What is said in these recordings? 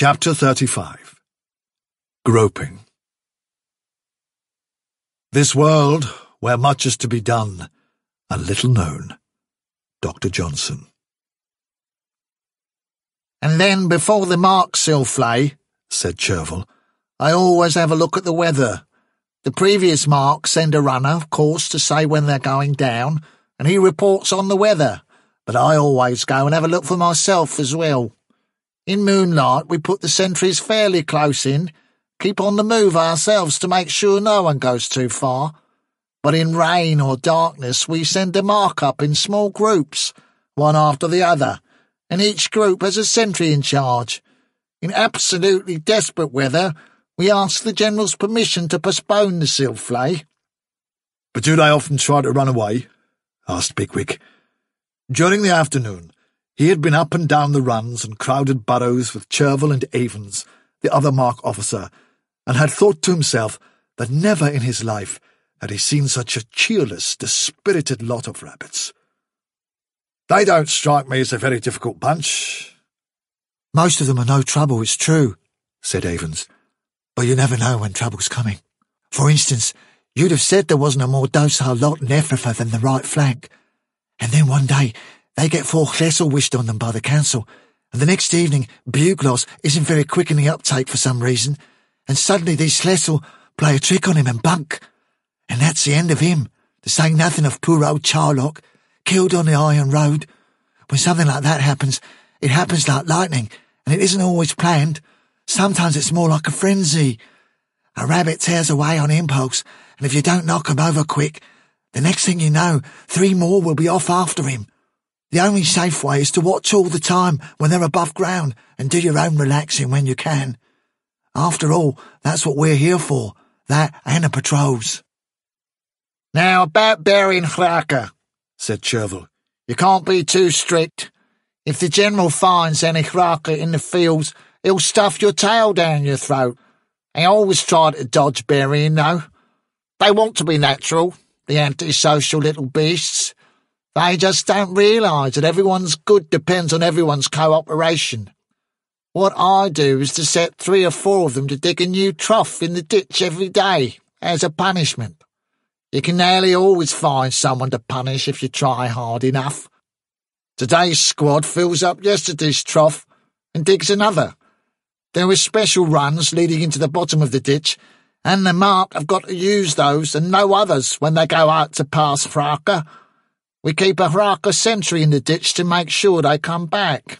Chapter 35. Groping. This world, where much is to be done, and little known. Dr. Johnson. And then, before the mark Silflay, said Chervil, I always have a look at the weather. The previous marks send a runner, of course, to say when they're going down, and he reports on the weather, but I always go and have a look for myself as well. In moonlight, we put the sentries fairly close in, keep on the move ourselves to make sure no one goes too far. But in rain or darkness, we send a mark up in small groups, one after the other, and each group has a sentry in charge. In absolutely desperate weather, we ask the General's permission to postpone the Silflay. But do they often try to run away? Asked Bigwig. During the afternoon, he had been up and down the runs and crowded burrows with Chervil and Avens, the other mark officer, and had thought to himself that never in his life had he seen such a cheerless, dispirited lot of rabbits. They don't strike me as a very difficult bunch. Most of them are no trouble, it's true, said Avens. But you never know when trouble's coming. For instance, you'd have said there wasn't a more docile lot in Efrafa than the right flank. And then one day, they get 4 Chlessel wished on them by the council, and the next evening Bugloss isn't very quick in the uptake for some reason, and suddenly these Chlessel play a trick on him and bunk. And that's the end of him, to say nothing of poor old Charlock, killed on the iron road. When something like that happens, it happens like lightning, and it isn't always planned. Sometimes it's more like a frenzy. A rabbit tears away on impulse, and if you don't knock him over quick, the next thing you know, 3 more will be off after him. The only safe way is to watch all the time when they're above ground and do your own relaxing when you can. After all, that's what we're here for, that and the patrols. Now, about burying Chraka, said Chervil. You can't be too strict. If the General finds any Chraka in the fields, he'll stuff your tail down your throat. They always try to dodge burying, though. They want to be natural, the antisocial little beasts. They just don't realise that everyone's good depends on everyone's cooperation. What I do is to set 3 or 4 of them to dig a new trough in the ditch every day, as a punishment. You can nearly always find someone to punish if you try hard enough. Today's squad fills up yesterday's trough and digs another. There are special runs leading into the bottom of the ditch, and the mark have got to use those and no others when they go out to pass Chraka. We keep a Chraka sentry in the ditch to make sure they come back.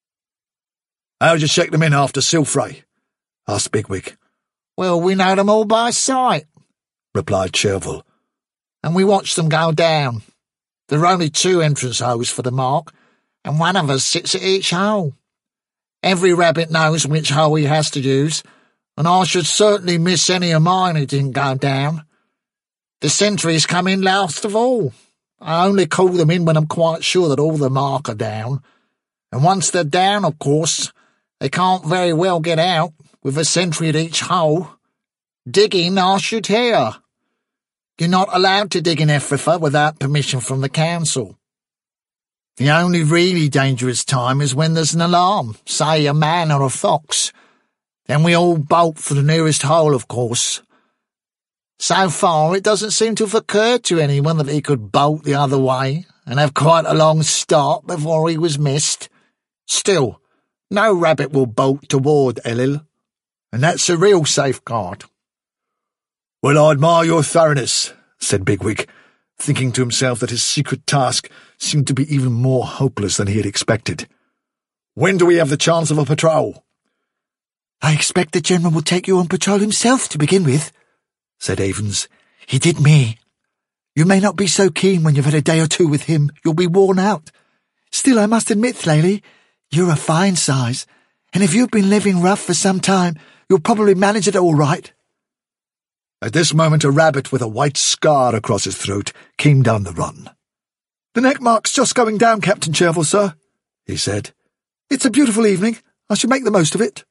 How do you check them in after Silflay? Asked Bigwig. Well, we know them all by sight, replied Chervil. And we watch them go down. There are only 2 entrance holes for the mark, and one of us sits at each hole. Every rabbit knows which hole he has to use, and I should certainly miss any of mine who didn't go down. The sentries come in last of all. I only call them in when I'm quite sure that all the mark are down. And once they're down, of course, they can't very well get out, with a sentry at each hole. Digging, I should hear. You're not allowed to dig in Efrafa without permission from the council. The only really dangerous time is when there's an alarm, say a man or a fox. Then we all bolt for the nearest hole, of course. So far, it doesn't seem to have occurred to anyone that he could bolt the other way and have quite a long start before he was missed. Still, no rabbit will bolt toward Elil, and that's a real safeguard. Well, I admire your thoroughness, said Bigwig, thinking to himself that his secret task seemed to be even more hopeless than he had expected. When do we have the chance of a patrol? I expect the General will take you on patrol himself to begin with, said Avens. He did me. You may not be so keen when you've had a day or 2 with him. You'll be worn out. Still, I must admit, Thlalie, you're a fine size, and if you've been living rough for some time, you'll probably manage it all right. At this moment, a rabbit with a white scar across his throat came down the run. The neck mark's just going down, Captain Chervil, sir, he said. It's a beautiful evening. I shall make the most of it.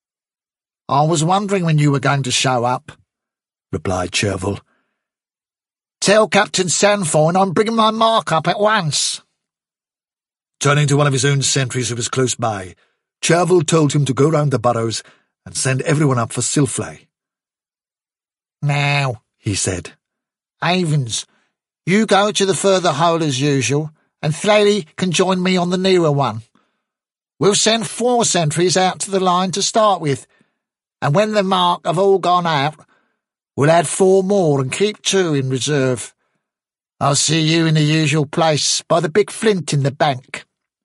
I was wondering when you were going to show up, replied Chervil. Tell Captain Sandthorne I'm bringing my mark up at once. Turning to one of his own sentries who was close by, Chervil told him to go round the burrows and send everyone up for Silflay. "Now," he said, "Avens, you go to the further hole as usual, and Thlally can join me on the nearer one. We'll send 4 sentries out to the line to start with, and when the mark have all gone out, we'll add 4 more and keep 2 in reserve. I'll see you in the usual place by the big flint in the bank."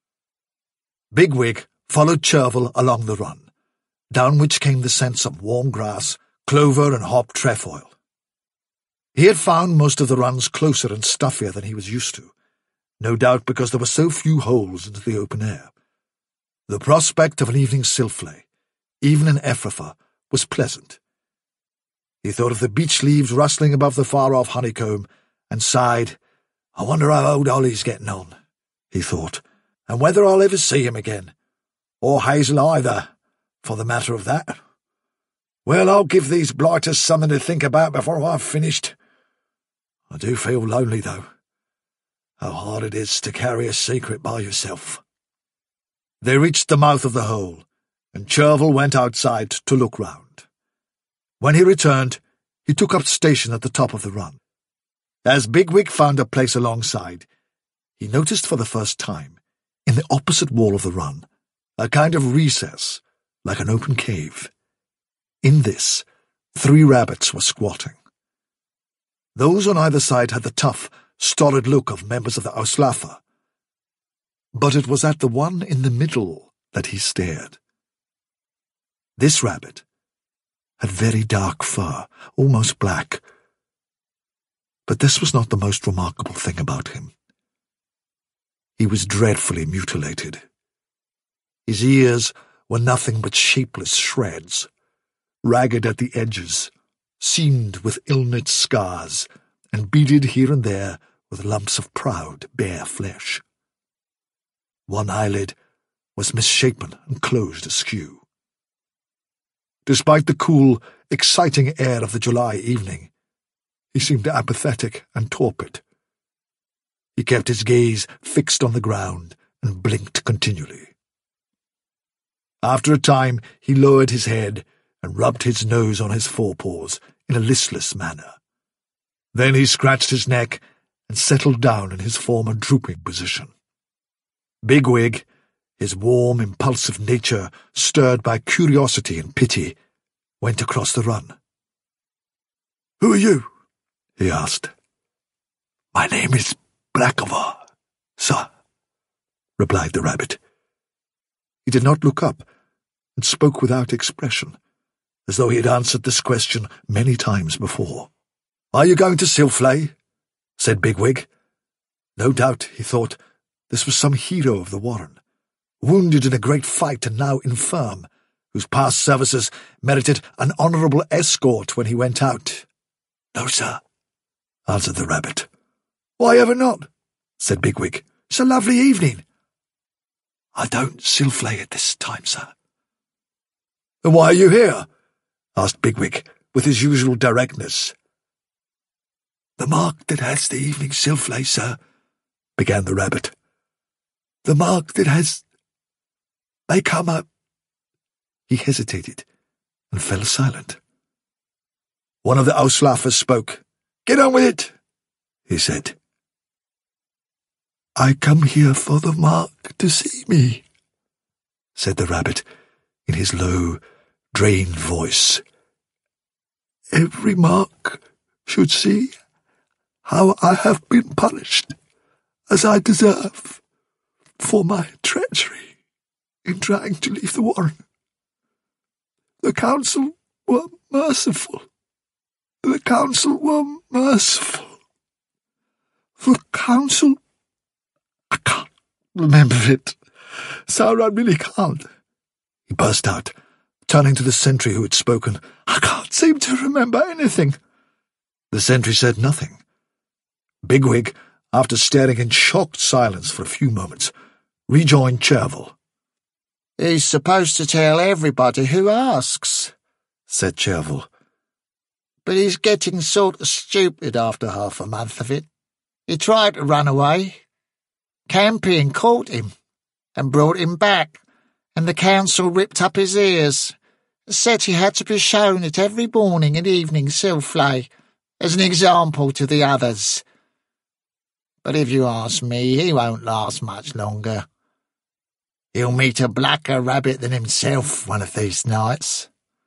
Bigwig followed Chervil along the run, down which came the scents of warm grass, clover and hop trefoil. He had found most of the runs closer and stuffier than he was used to, no doubt because there were so few holes into the open air. The prospect of an evening Silflay, even in Ephrafa, was pleasant. He thought of the beech leaves rustling above the far-off honeycomb, and sighed. "I wonder how old Ollie's getting on," he thought, "and whether I'll ever see him again, or Hazel either, for the matter of that. Well, I'll give these blighters something to think about before I've finished. I do feel lonely, though. How hard it is to carry a secret by yourself." They reached the mouth of the hole, and Chervil went outside to look round. When he returned, he took up station at the top of the run. As Bigwig found a place alongside, he noticed for the first time, in the opposite wall of the run, a kind of recess, like an open cave. In this, 3 rabbits were squatting. Those on either side had the tough, stolid look of members of the Auslafa, but it was at the one in the middle that he stared. This rabbit had very dark fur, almost black. But this was not the most remarkable thing about him. He was dreadfully mutilated. His ears were nothing but shapeless shreds, ragged at the edges, seamed with ill-knit scars, and beaded here and there with lumps of proud, bare flesh. One eyelid was misshapen and closed askew. Despite the cool, exciting air of the July evening, he seemed apathetic and torpid. He kept his gaze fixed on the ground and blinked continually. After a time he lowered his head and rubbed his nose on his forepaws in a listless manner. Then he scratched his neck and settled down in his former drooping position. Bigwig, his warm, impulsive nature stirred by curiosity and pity, went across the run. "Who are you?" he asked. "My name is Blackavar, sir," replied the rabbit. He did not look up, and spoke without expression, as though he had answered this question many times before. "Are you going to Silflay?" said Bigwig. No doubt, he thought, this was some hero of the warren, wounded in a great fight and now infirm, whose past services merited an honourable escort when he went out. "No, sir," answered the rabbit. "Why ever not?" said Bigwig. "It's a lovely evening." "I don't Silflay at this time, sir." "Then why are you here?" asked Bigwig, with his usual directness. "The mark that has the evening Silflay, sir," began the rabbit. "The mark that has... may come up..." He hesitated and fell silent. One of the Auslafers spoke. "Get on with it," he said. "I come here for the mark to see me," said the rabbit in his low, drained voice. "Every mark should see how I have been punished, as I deserve, for my treachery in trying to leave the warren. The council were merciful. The council were merciful. The council... I can't remember it. Sir, I really can't," he burst out, turning to the sentry who had spoken. "I can't seem to remember anything." The sentry said nothing. Bigwig, after staring in shocked silence for a few moments, rejoined Chervil. "He's supposed to tell everybody who asks," said Chervil. "but he's getting sort of stupid after half a month of it. He tried to run away. Campion caught him and brought him back, and the council ripped up his ears, said he had to be shown it every morning and evening silflay, as an example to the others. But if you ask me, he won't last much longer. He'll meet a blacker rabbit than himself one of these nights."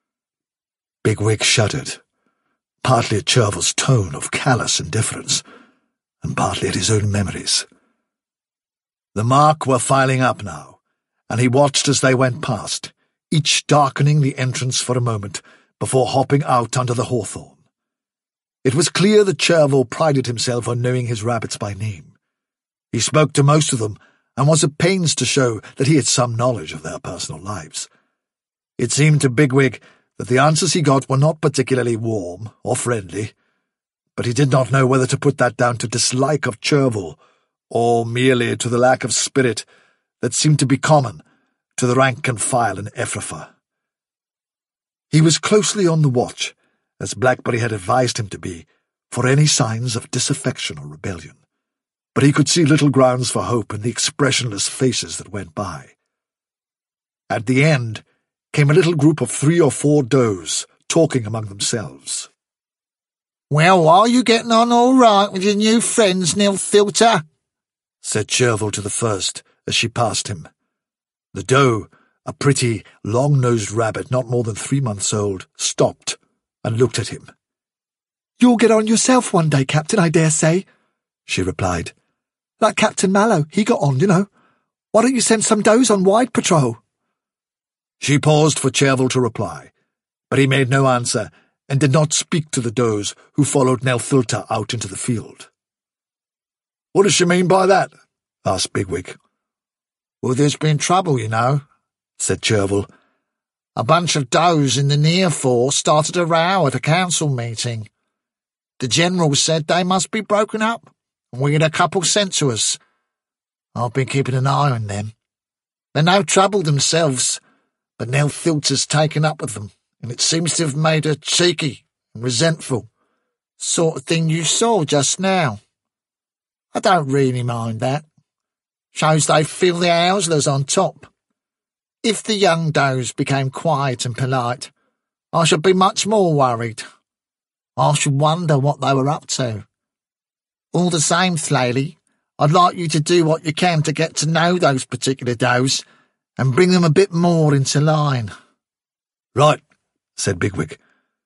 Bigwig shuddered, partly at Chervill's tone of callous indifference, and partly at his own memories. The mark were filing up now, and he watched as they went past, each darkening the entrance for a moment before hopping out under the hawthorn. It was clear that Chervill prided himself on knowing his rabbits by name. He spoke to most of them, and was at pains to show that he had some knowledge of their personal lives. It seemed to Bigwig that the answers he got were not particularly warm or friendly, but he did not know whether to put that down to dislike of Chervill, or merely to the lack of spirit that seemed to be common to the rank and file in Ephrafa. He was closely on the watch, as Blackberry had advised him to be, for any signs of disaffection or rebellion, but he could see little grounds for hope in the expressionless faces that went by. At the end came a little group of 3 or 4 does, talking among themselves. "Well, are you getting on all right with your new friends, Nilthilter?" said Chervill to the first as she passed him. The doe, a pretty, long-nosed rabbit not more than 3 months old, stopped and looked at him. "You'll get on yourself one day, Captain, I dare say," she replied. "Like Captain Mallow, he got on, you know. Why don't you send some does on wide patrol?" She paused for Chervill to reply, but he made no answer and did not speak to the does who followed Nilthilter out into the field. "What does she mean by that?" asked Bigwig. "Well, there's been trouble, you know," said Chervill. "A bunch of does in the near fore started a row at a council meeting. The general said they must be broken up, and we had a couple sent to us. I've been keeping an eye on them. They're no trouble themselves, but Nilthilter's taken up with them, and it seems to have made her cheeky and resentful, sort of thing you saw just now. I don't really mind that. Shows they feel the Owslers on top. If the young does became quiet and polite, I should be much more worried. I should wonder what they were up to. All the same, Thlaily, I'd like you to do what you can to get to know those particular does and bring them a bit more into line." "Right," said Bigwig.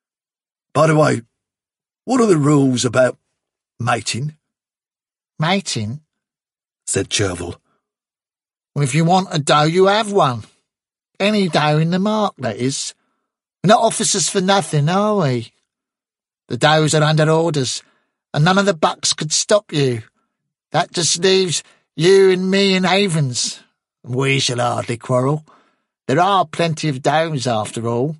"By the way, what are the rules about mating?" "Mating?" said Chervill. "Well, if you want a doe, you have one. Any doe in the mark, that is. We're not officers for nothing, are we? The does are under orders, and none of the bucks could stop you. That just leaves you and me and Havens. We shall hardly quarrel. There are plenty of does, after all."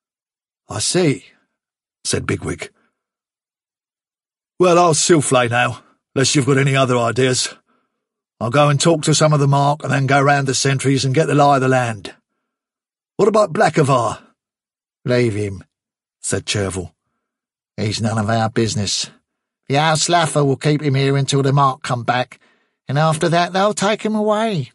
"I see," said Bigwig. "Well, I'll silflay now, unless you've got any other ideas. I'll go and talk to some of the mark and then go round the sentries and get the lie of the land. What about Blackavar?" "Leave him," said Chervill. "He's none of our business. The Auslaffer will keep him here until the mark come back, and after that they'll take him away."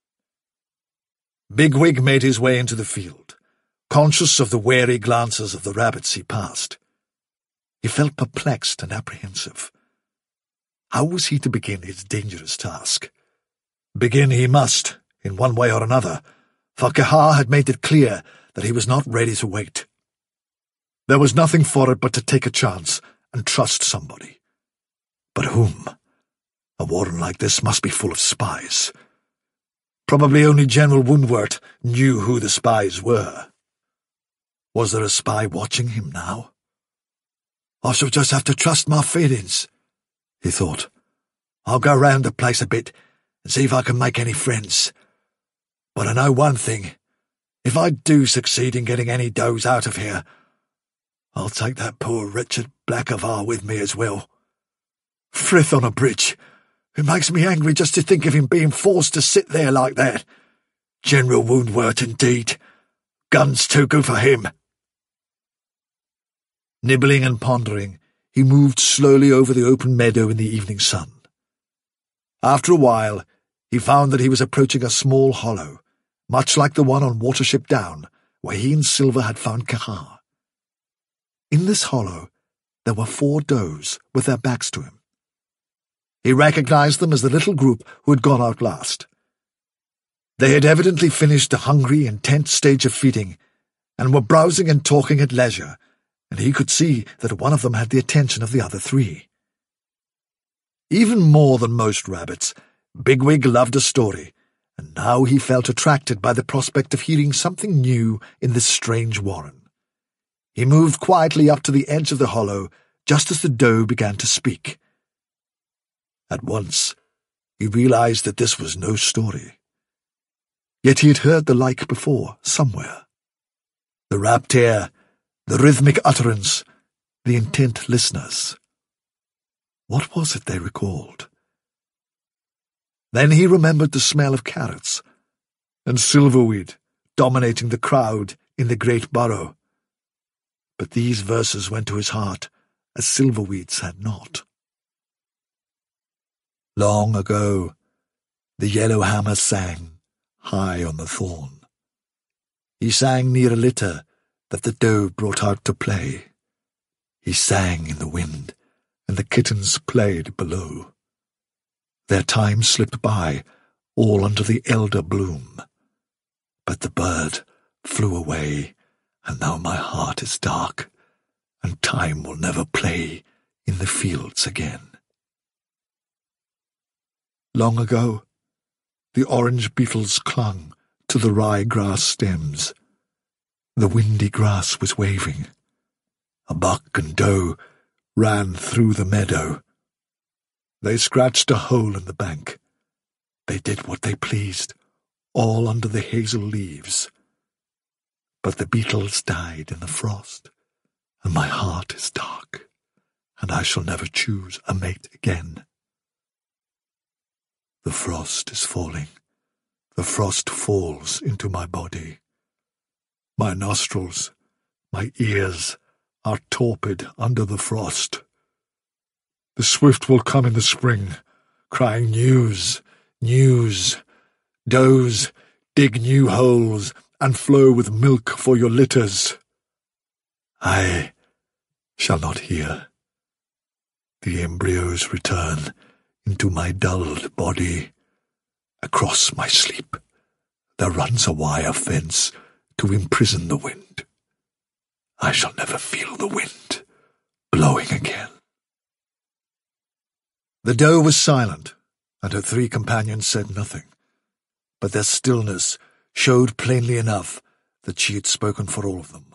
Bigwig made his way into the field, conscious of the wary glances of the rabbits he passed. He felt perplexed and apprehensive. How was he to begin his dangerous task? Begin he must, in one way or another, for Cahar had made it clear that he was not ready to wait. There was nothing for it but to take a chance and trust somebody. But whom? A warren like this must be full of spies. Probably only General Woundwort knew who the spies were. Was there a spy watching him now? "I shall just have to trust my feelings," he thought. "I'll go round the place a bit and see if I can make any friends. But I know one thing. If I do succeed in getting any does out of here, I'll take that poor wretched Blackavar with me as well. Frith on a bridge. It makes me angry just to think of him being forced to sit there like that. General Woundwort, indeed. Guns too good for him." Nibbling and pondering, he moved slowly over the open meadow in the evening sun. After a while, he found that he was approaching a small hollow, much like the one on Watership Down, where he and Silver had found Cahar. In this hollow, there were 4 does with their backs to him. He recognized them as the little group who had got out last. They had evidently finished the hungry, intense stage of feeding, and were browsing and talking at leisure, and he could see that one of them had the attention of the other 3. Even more than most rabbits, Bigwig loved a story, and now he felt attracted by the prospect of hearing something new in this strange warren. He moved quietly up to the edge of the hollow just as the doe began to speak. At once, he realized that this was no story. Yet he had heard the like before, somewhere. The rapt ear, the rhythmic utterance, the intent listeners. What was it they recalled? Then he remembered the smell of carrots, and silverweed dominating the crowd in the great burrow. But these verses went to his heart, as silverweeds had not. Long ago, the yellowhammer sang, high on the thorn. He sang near a litter that the doe brought out to play. He sang in the wind, and the kittens played below. Their time slipped by, all under the elder bloom. But the bird flew away, and now my heart is dark, and time will never play in the fields again. Long ago, the orange beetles clung to the ryegrass stems. The windy grass was waving. A buck and doe ran through the meadow. They scratched a hole in the bank. They did what they pleased, all under the hazel leaves. But the beetles died in the frost, and my heart is dark, and I shall never choose a mate again. The frost is falling. The frost falls into my body. My nostrils, my ears are torpid under the frost. The swift will come in the spring, crying news, news. Does, dig new holes, and flow with milk for your litters. I shall not hear. The embryos return into my dulled body. Across my sleep there runs a wire fence to imprison the wind. I shall never feel the wind blowing again. The doe was silent, and her 3 companions said nothing, but their stillness showed plainly enough that she had spoken for all of them.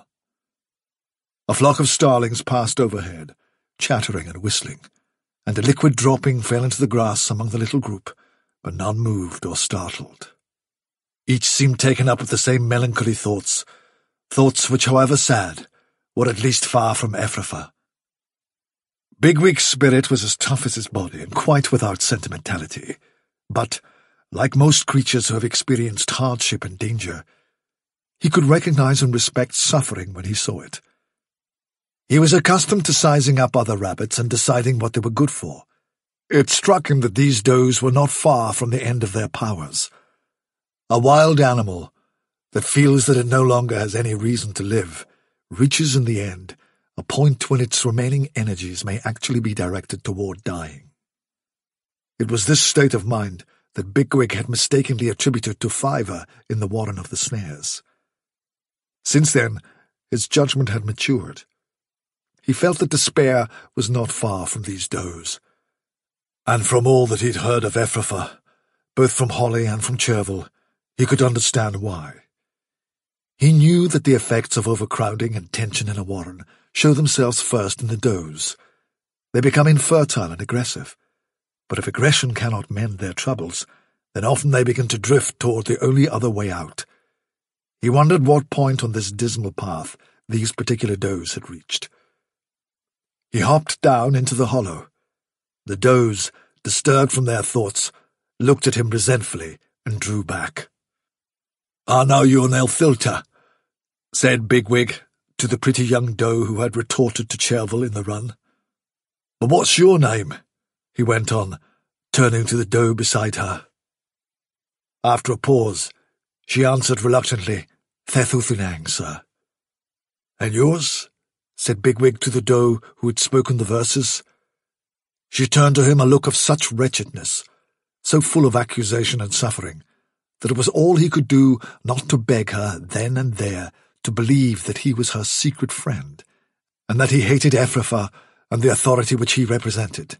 A flock of starlings passed overhead, chattering and whistling, and a liquid dropping fell into the grass among the little group, but none moved or startled. Each seemed taken up with the same melancholy thoughts which, however sad, were at least far from Ephrafa. Bigwig's spirit was as tough as his body and quite without sentimentality, but, like most creatures who have experienced hardship and danger, he could recognize and respect suffering when he saw it. He was accustomed to sizing up other rabbits and deciding what they were good for. It struck him that these does were not far from the end of their powers. A wild animal that feels that it no longer has any reason to live reaches in the end a point when its remaining energies may actually be directed toward dying. It was this state of mind that Bigwig had mistakenly attributed to Fiver in the Warren of the Snares. Since then, his judgment had matured. He felt that despair was not far from these does, and from all that he'd heard of Ephrafa, both from Holly and from Chervil, he could understand why. He knew that the effects of overcrowding and tension in a warren show themselves first in the does. They become infertile and aggressive, but if aggression cannot mend their troubles, then often they begin to drift toward the only other way out. He wondered what point on this dismal path these particular does had reached. He hopped down into the hollow. The does, disturbed from their thoughts, looked at him resentfully and drew back. "I know you're an Elthilta," said Bigwig to the pretty young doe who had retorted to Chervil in the run. "But what's your name?" he went on, turning to the doe beside her. After a pause, She answered reluctantly, "Thethuthinang, sir." "And yours?" said Bigwig to the doe who had spoken the verses. She turned to him a look of such wretchedness, so full of accusation and suffering, that it was all he could do not to beg her then and there to believe that he was her secret friend, and that he hated Ephrafa and the authority which he represented.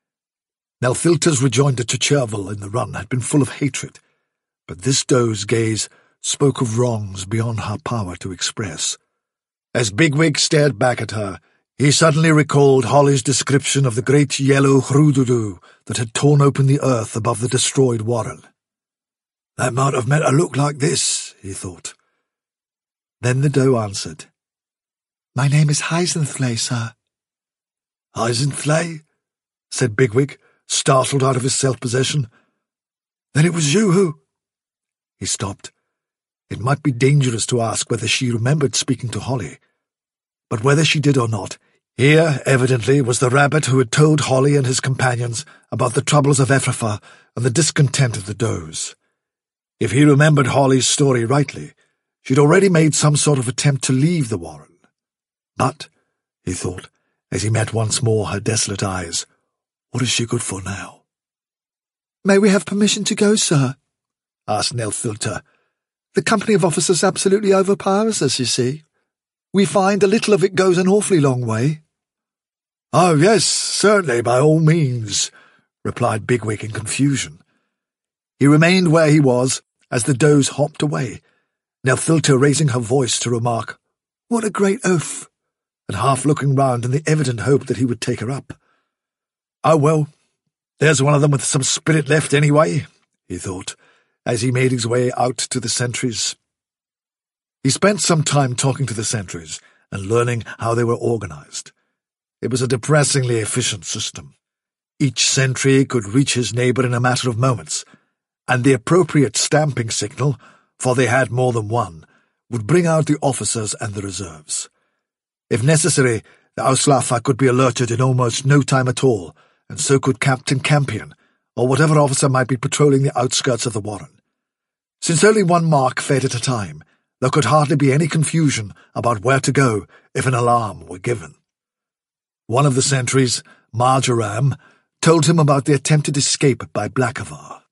Nelthilta's rejoinder to Cherval in the run had been full of hatred, but this doe's gaze spoke of wrongs beyond her power to express. As Bigwig stared back at her, he suddenly recalled Holly's description of the great yellow hrududu that had torn open the earth above the destroyed warren. That might have meant a look like this, he thought. Then the doe answered, "My name is Hyzenthlay, sir." "Hyzenthlay?" said Bigwig, startled out of his self-possession. "Then it was you who—" He stopped. It might be dangerous to ask whether she remembered speaking to Holly. But whether she did or not, here, evidently, was the rabbit who had told Holly and his companions about the troubles of Ephrafa and the discontent of the does. If he remembered Holly's story rightly, she'd already made some sort of attempt to leave the warren. But, he thought, as he met once more her desolate eyes, what is she good for now? "May we have permission to go, sir?" asked Nelthilta. "The company of officers absolutely overpowers us, you see. We find a little of it goes an awfully long way." "Oh, yes, certainly, by all means," replied Bigwig in confusion. He remained where he was as the does hopped away, Nelthilta raising her voice to remark, "What a great oaf," and half looking round in the evident hope that he would take her up. "Oh, well, there's one of them with some spirit left anyway," he thought, as he made his way out to the sentries. He spent some time talking to the sentries and learning how they were organized. It was a depressingly efficient system. Each sentry could reach his neighbor in a matter of moments, and the appropriate stamping signal, for they had more than one, would bring out the officers and the reserves. If necessary, the Auslafa could be alerted in almost no time at all, and so could Captain Campion, or whatever officer might be patrolling the outskirts of the warren. Since only one mark fed at a time, there could hardly be any confusion about where to go if an alarm were given. One of the sentries, Marjoram, told him about the attempted escape by Blackavar.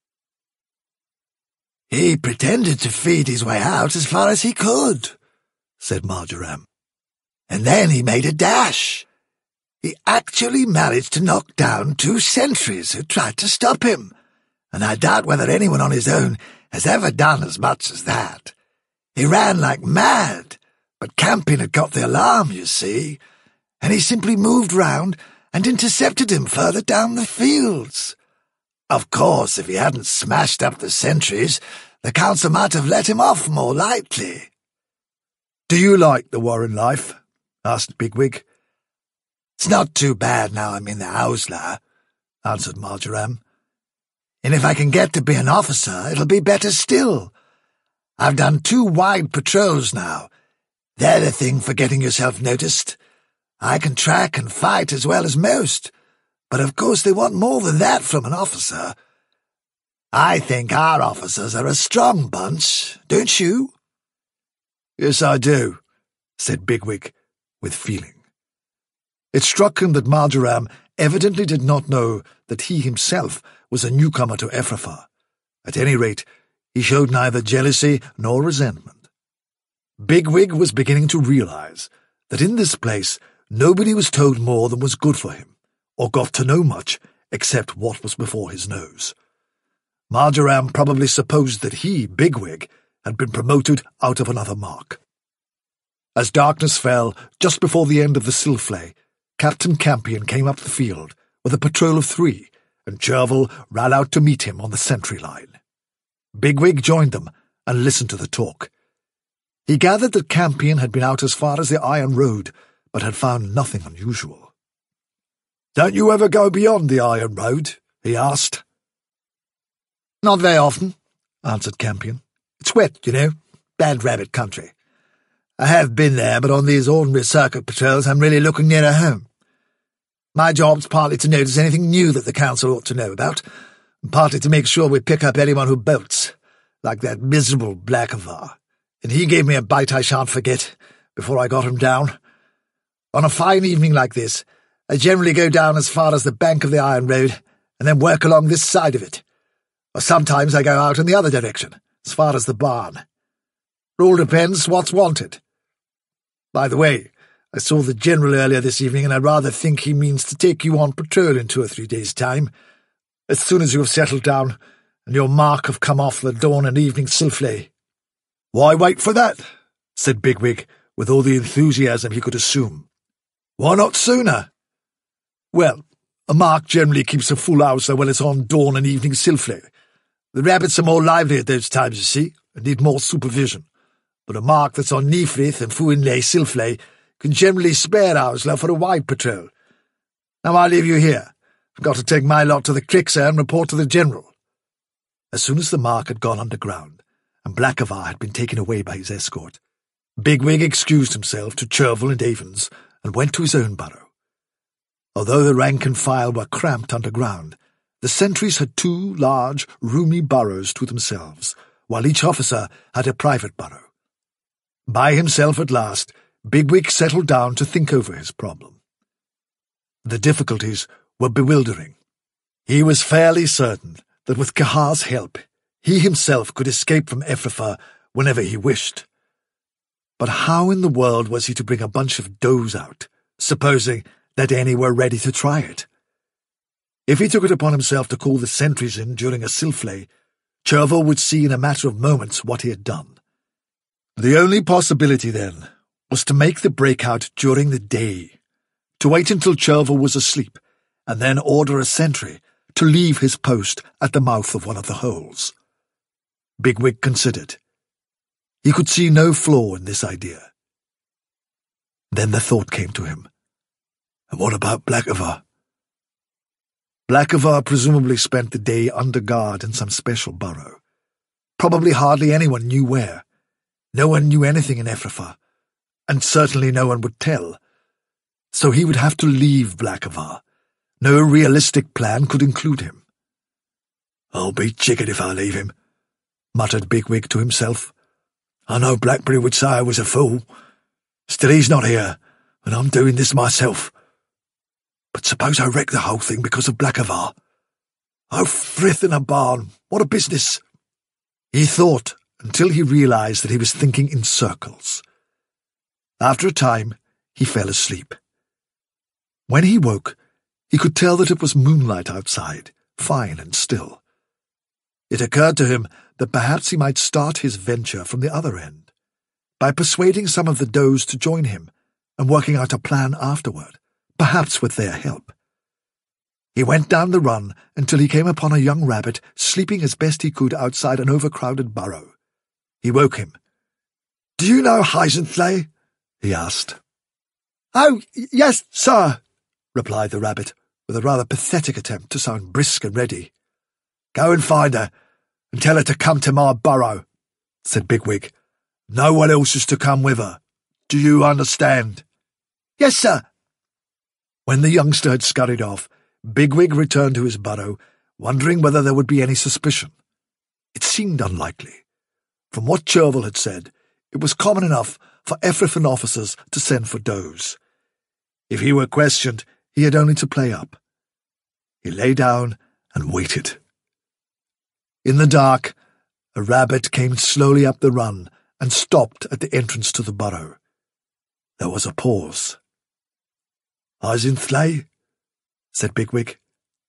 "He pretended to feed his way out as far as he could," said Marjoram. "And then he made a dash. He actually managed to knock down 2 sentries who tried to stop him, and I doubt whether anyone on his own has ever done as much as that. He ran like mad, but Campion had got the alarm, you see, and he simply moved round and intercepted him further down the fields. Of course, if he hadn't smashed up the sentries, the council might have let him off more lightly." "Do you like the warren life?" asked Bigwig. "It's not too bad now I'm in the Ausla," answered Marjoram. "And if I can get to be an officer, it'll be better still. I've done 2 wide patrols now. They're the thing for getting yourself noticed. I can track and fight as well as most, but of course they want more than that from an officer. I think our officers are a strong bunch, don't you?" "Yes, I do," said Bigwig, with feeling. It struck him that Marjoram evidently did not know that he himself was a newcomer to Ephrafa. At any rate, he showed neither jealousy nor resentment. Bigwig was beginning to realize that in this place nobody was told more than was good for him, or got to know much except what was before his nose. Marjoram probably supposed that he, Bigwig, had been promoted out of another mark. As darkness fell just before the end of the Silflay, Captain Campion came up the field with a patrol of 3, and Cherval ran out to meet him on the sentry line. Bigwig joined them and listened to the talk. He gathered that Campion had been out as far as the Iron Road, but had found nothing unusual. "Don't you ever go beyond the Iron Road?" he asked. Not very often, answered Campion. "It's wet, you know, bad rabbit country. I have been there, but on these ordinary circuit patrols I'm really looking nearer home. My job's partly to notice anything new that the council ought to know about, and partly to make sure we pick up anyone who bolts. like that miserable Blackavar, and he gave me a bite I shan't forget before I got him down. On a fine evening like this, I generally go down as far as the bank of the Iron Road and then work along this side of it. Or sometimes I go out in the other direction, as far as the barn. It all depends what's wanted. By the way, I saw the General earlier this evening, and I rather think he means to take you on patrol in 2 or 3 days' time, as soon as you have settled down and your mark have come off the dawn and evening silflay. Why wait for that? Said Bigwig, with all the enthusiasm he could assume. Why not sooner? Well, a mark generally keeps a full house when it's on dawn and evening silflay. The rabbits are more lively at those times, you see, and need more supervision. But a mark that's on Neefrith and Fuinlay silflay can generally spare Owsler for a wide patrol. Now I'll leave you here. I've got to take my lot to the crick, sir, and report to the General. As soon as the mark had gone underground, and Blackavar had been taken away by his escort, Bigwig excused himself to Chervil and Avens and went to his own burrow. Although the rank and file were cramped underground, the sentries had 2 large, roomy burrows to themselves, while each officer had a private burrow. By himself at last, Bigwig settled down to think over his problem. The difficulties were bewildering. He was fairly certain that with Kahar's help, he himself could escape from Efrafa whenever he wished. But how in the world was he to bring a bunch of does out, supposing that any were ready to try it? If he took it upon himself to call the sentries in during a silflay, Chervil would see in a matter of moments what he had done. The only possibility, then, was to make the breakout during the day, to wait until Chervil was asleep, and then order a sentry to leave his post at the mouth of one of the holes. Bigwig considered. He could see no flaw in this idea. Then the thought came to him. And what about Blackavar? Blackavar presumably spent the day under guard in some special burrow. Probably hardly anyone knew where. No one knew anything in Efrafa, and certainly no one would tell. So he would have to leave Blackavar. No realistic plan could include him. I'll be jiggered if I leave him, muttered Bigwig to himself. I know Blackberry would say I was a fool. Still, he's not here, and I'm doing this myself. But suppose I wreck the whole thing because of Blackavar? Oh, frith in a barn, what a business! He thought until he realized that he was thinking in circles. After a time, he fell asleep. When he woke, he could tell that it was moonlight outside, fine and still. It occurred to him that perhaps he might start his venture from the other end, by persuading some of the does to join him and working out a plan afterward, perhaps with their help. He went down the run until he came upon a young rabbit sleeping as best he could outside an overcrowded burrow. He woke him. "Do you know Heisenflay?" he asked. "Oh, yes, sir," replied the rabbit, with a rather pathetic attempt to sound brisk and ready. "Go and find her, and tell her to come to my burrow," said Bigwig. "No one else is to come with her. Do you understand?" "Yes, sir." When the youngster had scurried off, Bigwig returned to his burrow, wondering whether there would be any suspicion. It seemed unlikely. From what Chervil had said, it was common enough for Efrafan officers to send for does. If he were questioned, he had only to play up. He lay down and waited. In the dark, a rabbit came slowly up the run and stopped at the entrance to the burrow. There was a pause. "Heisenflay?" said Bigwig.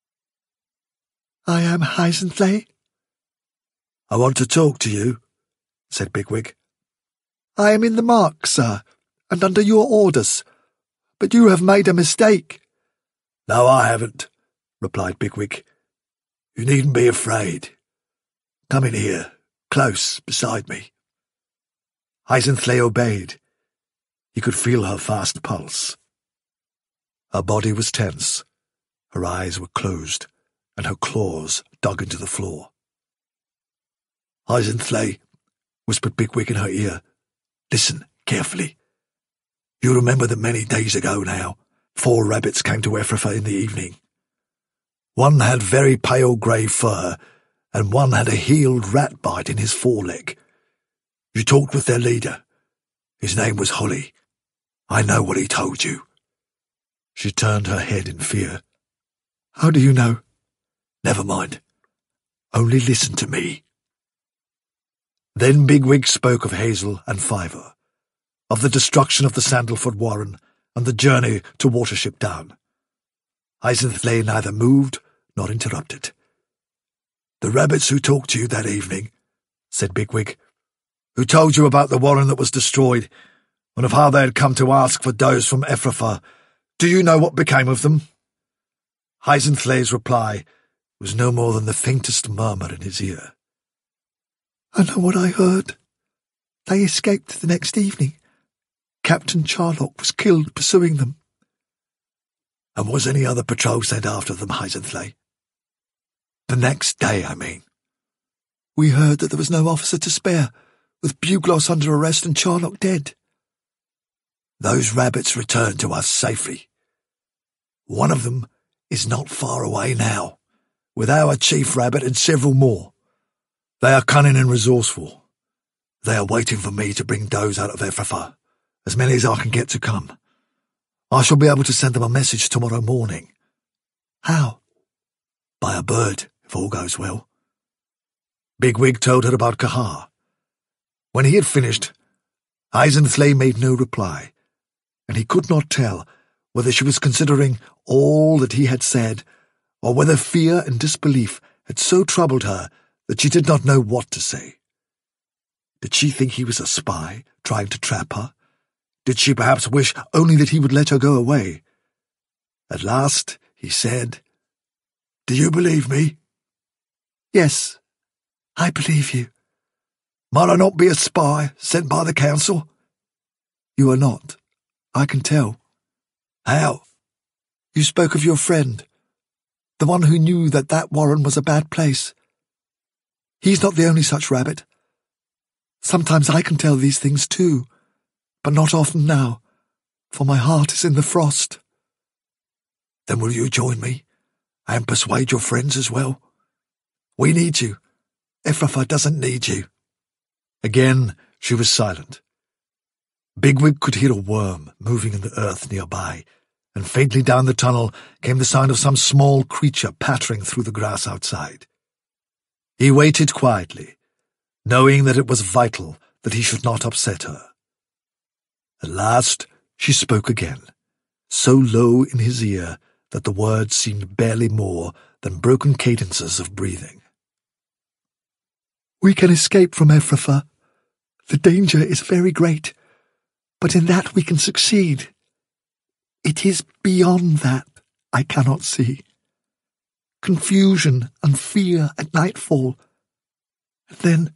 "I am Heisenflay." "I want to talk to you," said Bigwig. "I am in the mark, sir, and under your orders. But you have made a mistake." "No, I haven't," replied Bigwig. "You needn't be afraid. Come in here, close beside me." Heisenflay obeyed. He could feel her fast pulse. Her body was tense, her eyes were closed, and her claws dug into the floor. "Heisenflay," whispered Bigwig in her ear, "listen carefully. You remember that many days ago now, 4 rabbits came to Efrafa in the evening. One had very pale grey fur, and one had a healed rat bite in his foreleg. You talked with their leader. His name was Holly. I know what he told you." She turned her head in fear. "How do you know?" "Never mind. Only listen to me." Then Bigwig spoke of Hazel and Fiver, of the destruction of the Sandalford Warren and the journey to Watership Down. Heisenflay neither moved nor interrupted. "The rabbits who talked to you that evening," said Bigwig, "who told you about the warren that was destroyed, and of how they had come to ask for does from Ephrafa, do you know what became of them?" Heisenflay's reply was no more than the faintest murmur in his ear. "I know what I heard. They escaped the next evening. Captain Charlock was killed pursuing them." "And was any other patrol sent after them, Heisenflay? The next day, I mean." "We heard that there was no officer to spare, with Bugloss under arrest and Charlock dead." "Those rabbits returned to us safely. One of them is not far away now, with our chief rabbit and several more. They are cunning and resourceful. They are waiting for me to bring does out of Ephrafa, as many as I can get to come. I shall be able to send them a message tomorrow morning." "How?" "By a bird, if all goes well." Bigwig told her about Kahar. When he had finished, Heisenflay made no reply, and he could not tell whether she was considering all that he had said, or whether fear and disbelief had so troubled her that she did not know what to say. Did she think he was a spy, trying to trap her? Did she perhaps wish only that he would let her go away? At last he said, "Do you believe me?" "Yes, I believe you." "Might I not be a spy sent by the council?" "You are not. I can tell." "How?" "You spoke of your friend, the one who knew that that warren was a bad place. He's not the only such rabbit. Sometimes I can tell these things too, but not often now, for my heart is in the frost." "Then will you join me, and persuade your friends as well? We need you. Ephrafa doesn't need you." Again she was silent. Bigwig could hear a worm moving in the earth nearby, and faintly down the tunnel came the sound of some small creature pattering through the grass outside. He waited quietly, knowing that it was vital that he should not upset her. At last she spoke again, so low in his ear that the words seemed barely more than broken cadences of breathing. "We can escape from Ephrafa. The danger is very great, but in that we can succeed. It is beyond that I cannot see. Confusion and fear at nightfall. And then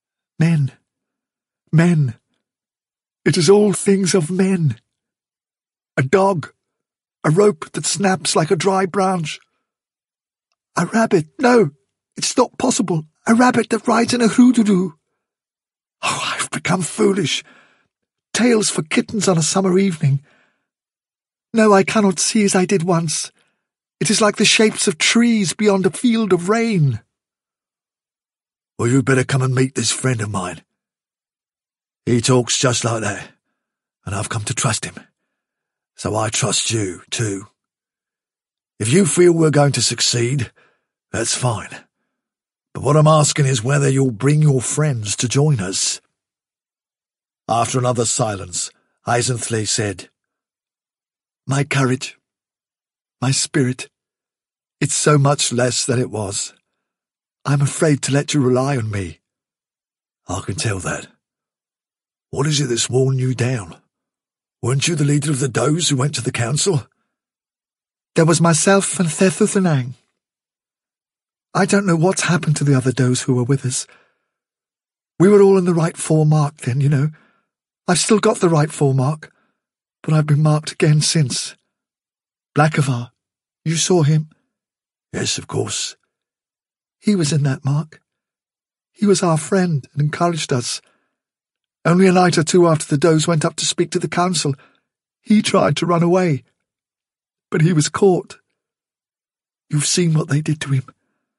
men. It is all things of men. A dog, a rope that snaps like a dry branch. A rabbit, no, it's not possible. A rabbit that rides in a hoodoo. Oh, I've become foolish. Tails for kittens on a summer evening. No, I cannot see as I did once. It is like the shapes of trees beyond a field of rain." "Well, you'd better come and meet this friend of mine. He talks just like that, and I've come to trust him. So I trust you, too. If you feel we're going to succeed, that's fine. But what I'm asking is whether you'll bring your friends to join us." After another silence, Heisenflay said, "My courage, my spirit, it's so much less than it was. I'm afraid to let you rely on me." "I can tell that. What is it that's worn you down? Weren't you the leader of the does who went to the council?" "There was myself and Thethuthanang. I don't know what's happened to the other does who were with us. We were all in the right 4 mark then, you know. I've still got the right 4 mark, but I've been marked again since. Blackavar, you saw him?" "Yes, of course." "He was in that mark. He was our friend and encouraged us. Only a night or two after the does went up to speak to the council, he tried to run away. But he was caught. You've seen what they did to him.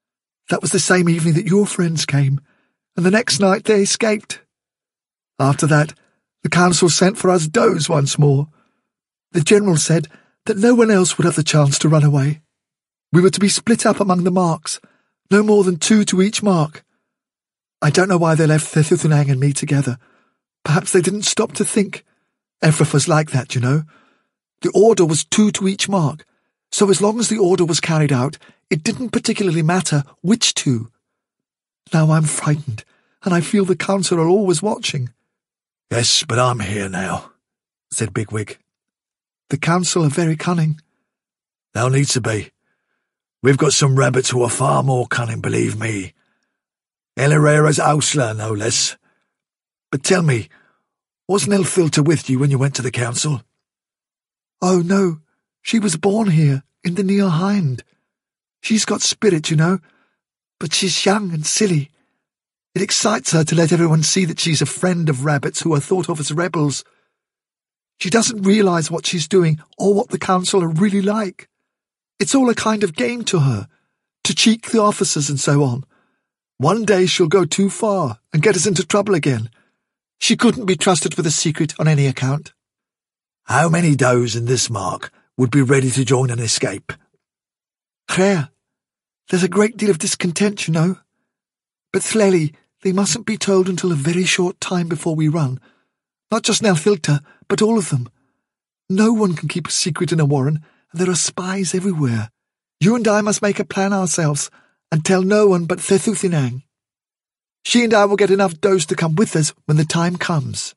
That was the same evening that your friends came, and the next night they escaped. After that, the council sent for us does once more. The general said that no one else would have the chance to run away. We were to be split up among the marks, no more than 2 to each mark. I don't know why they left Thethuthenang and me together. Perhaps they didn't stop to think. Efrith was like that, you know. The order was 2 to each mark, so as long as the order was carried out, it didn't particularly matter which 2. Now I'm frightened, and I feel the council are always watching. Yes, but I'm here now, said Bigwig. The council are very cunning. They'll need to be. We've got some rabbits who are far more cunning, believe me. Elera's Ausla, no less. But tell me, wasn't Elthilda with you when you went to the council? Oh, no. She was born here, in the Near Hind. She's got spirit, you know, but she's young and silly. It excites her to let everyone see that she's a friend of rabbits who are thought of as rebels. She doesn't realise what she's doing or what the council are really like. It's all a kind of game to her, to cheek the officers and so on. One day she'll go too far and get us into trouble again. She couldn't be trusted with a secret on any account. How many does in this mark would be ready to join an escape? Claire, there's a great deal of discontent, you know. But Thleli, they mustn't be told until a very short time before we run. Not just Nelthilda, but all of them. No one can keep a secret in a warren, and there are spies everywhere. You and I must make a plan ourselves, and tell no one but Thethuthenang. She and I will get enough does to come with us when the time comes.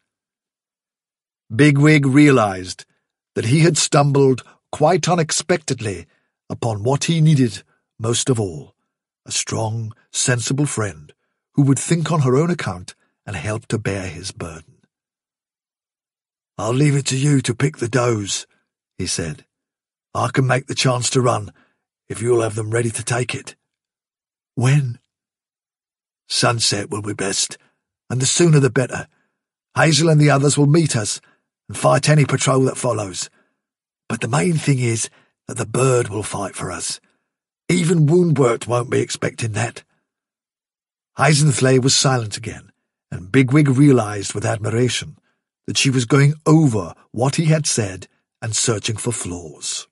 Bigwig realised that he had stumbled quite unexpectedly upon what he needed most of all, a strong, sensible friend who would think on her own account and help to bear his burden. I'll leave it to you to pick the does, he said. I can make the chance to run if you'll have them ready to take it. When? Sunset will be best, and the sooner the better. Hazel and the others will meet us and fight any patrol that follows. But the main thing is that the bird will fight for us. Even Woundwort won't be expecting that. Heisenflay was silent again, and Bigwig realised with admiration that she was going over what he had said and searching for flaws.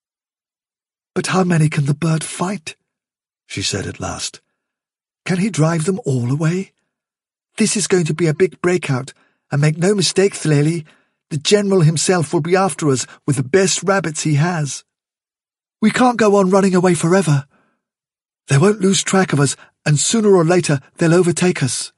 But how many can the bird fight? She said at last. Can he drive them all away? This is going to be a big breakout, and make no mistake, Thleli, the general himself will be after us with the best rabbits he has. We can't go on running away forever. They won't lose track of us, and sooner or later they'll overtake us.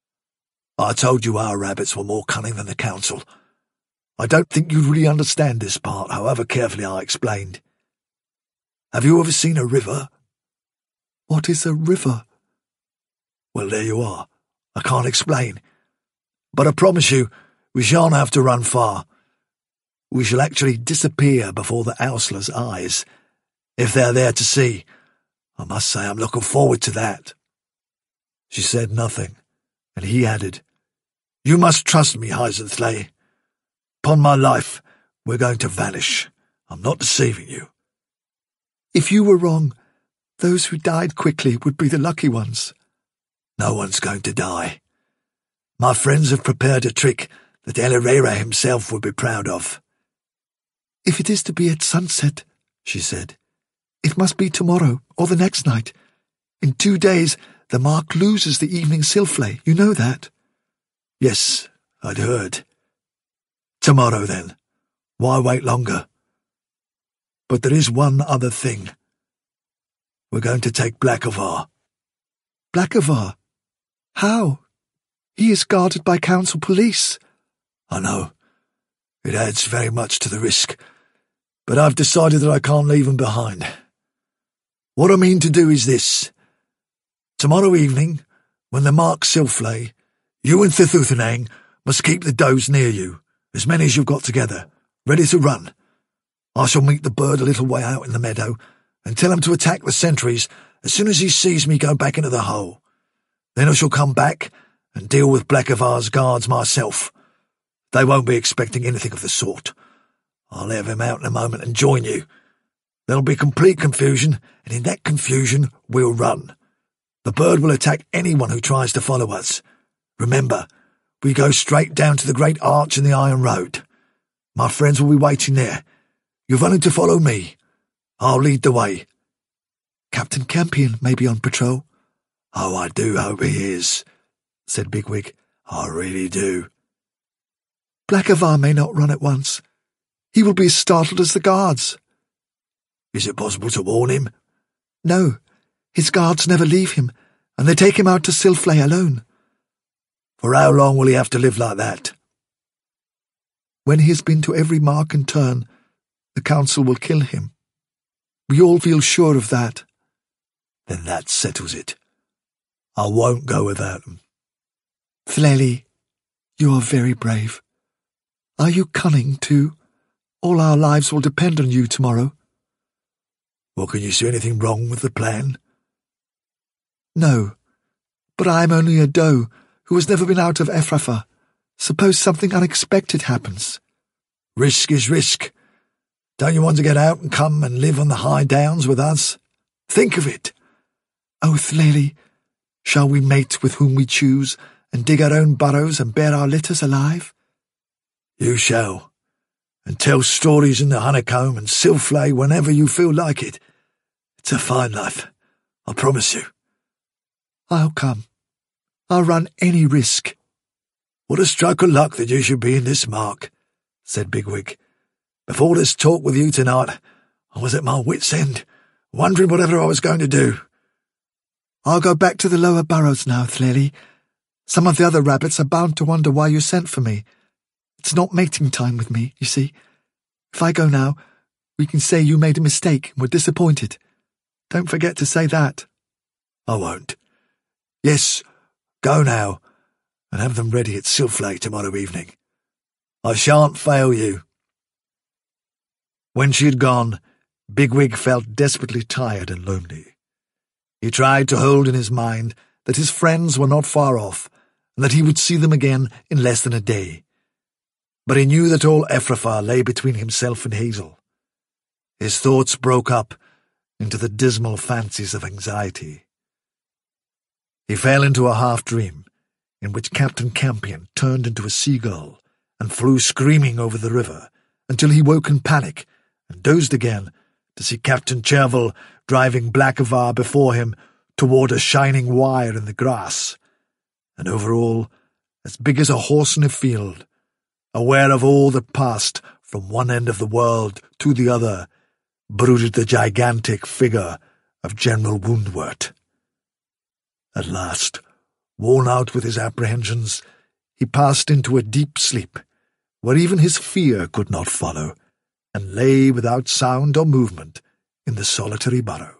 I told you our rabbits were more cunning than the council. I don't think you'd really understand this part, however carefully I explained. Have you ever seen a river? What is a river? Well, there you are. I can't explain. But I promise you, we shan't have to run far. We shall actually disappear before the Ausler's eyes, if they're there to see. I must say I'm looking forward to that. She said nothing, and he added, You must trust me, Heisenflay. Upon my life, we're going to vanish. I'm not deceiving you. If you were wrong, those who died quickly would be the lucky ones. No one's going to die. My friends have prepared a trick that Elera himself would be proud of. If it is to be at sunset, she said, it must be tomorrow or the next night. In 2 days, the mark loses the evening Silflay. You know that? Yes, I'd heard. Tomorrow, then. Why wait longer? But there is one other thing. We're going to take Blackavar. Blackavar? How? He is guarded by council police. I know. It adds very much to the risk. But I've decided that I can't leave him behind. What I mean to do is this. Tomorrow evening, when the mark Silflay, you and Thethuthenang must keep the does near you, as many as you've got together, ready to run. I shall meet the bird a little way out in the meadow and tell him to attack the sentries as soon as he sees me go back into the hole. Then I shall come back and deal with Blackavar's guards myself. They won't be expecting anything of the sort. I'll have him out in a moment and join you. There'll be complete confusion, and in that confusion we'll run. The bird will attack anyone who tries to follow us. Remember, we go straight down to the great arch in the Iron Road. My friends will be waiting there. You've only to follow me. I'll lead the way." "Captain Campion may be on patrol." "Oh, I do hope he is," said Bigwig. "I really do." "Blackavar may not run at once. He will be as startled as the guards." "Is it possible to warn him?" "No. His guards never leave him, and they take him out to Silflay alone." "For how long will he have to live like that?" "When he has been to every mark and turn, the council will kill him. We all feel sure of that." "Then that settles it. I won't go without him." "Thleli, you are very brave. Are you cunning, too? All our lives will depend on you tomorrow." "Well, can you see anything wrong with the plan?" "No, but I am only a doe who has never been out of Efrafa. Suppose something unexpected happens." "Risk is risk. Don't you want to get out and come and live on the high downs with us? Think of it." "Oh, Thleli, shall we mate with whom we choose and dig our own burrows and bear our litters alive?" "You shall, and tell stories in the honeycomb and Silflay whenever you feel like it. It's a fine life, I promise you." "I'll come. I'll run any risk." "What a stroke of luck that you should be in this mark," said Bigwig. "Before this talk with you tonight, I was at my wits' end, wondering whatever I was going to do." "I'll go back to the lower burrows now, Thleli. Some of the other rabbits are bound to wonder why you sent for me. It's not mating time with me, you see. If I go now, we can say you made a mistake and were disappointed. Don't forget to say that." "I won't. Yes, go now, and have them ready at Silflay tomorrow evening. I shan't fail you." When she had gone, Bigwig felt desperately tired and lonely. He tried to hold in his mind that his friends were not far off, and that he would see them again in less than a day. But he knew that all Efrafa lay between himself and Hazel. His thoughts broke up into the dismal fancies of anxiety. He fell into a half-dream, in which Captain Campion turned into a seagull and flew screaming over the river, until he woke in panic and dozed again to see Captain Cherval driving Blackavar before him toward a shining wire in the grass, and over all, as big as a horse in a field, aware of all that passed from one end of the world to the other, brooded the gigantic figure of General Woundwort. At last, worn out with his apprehensions, he passed into a deep sleep, where even his fear could not follow, and lay without sound or movement in the solitary burrow.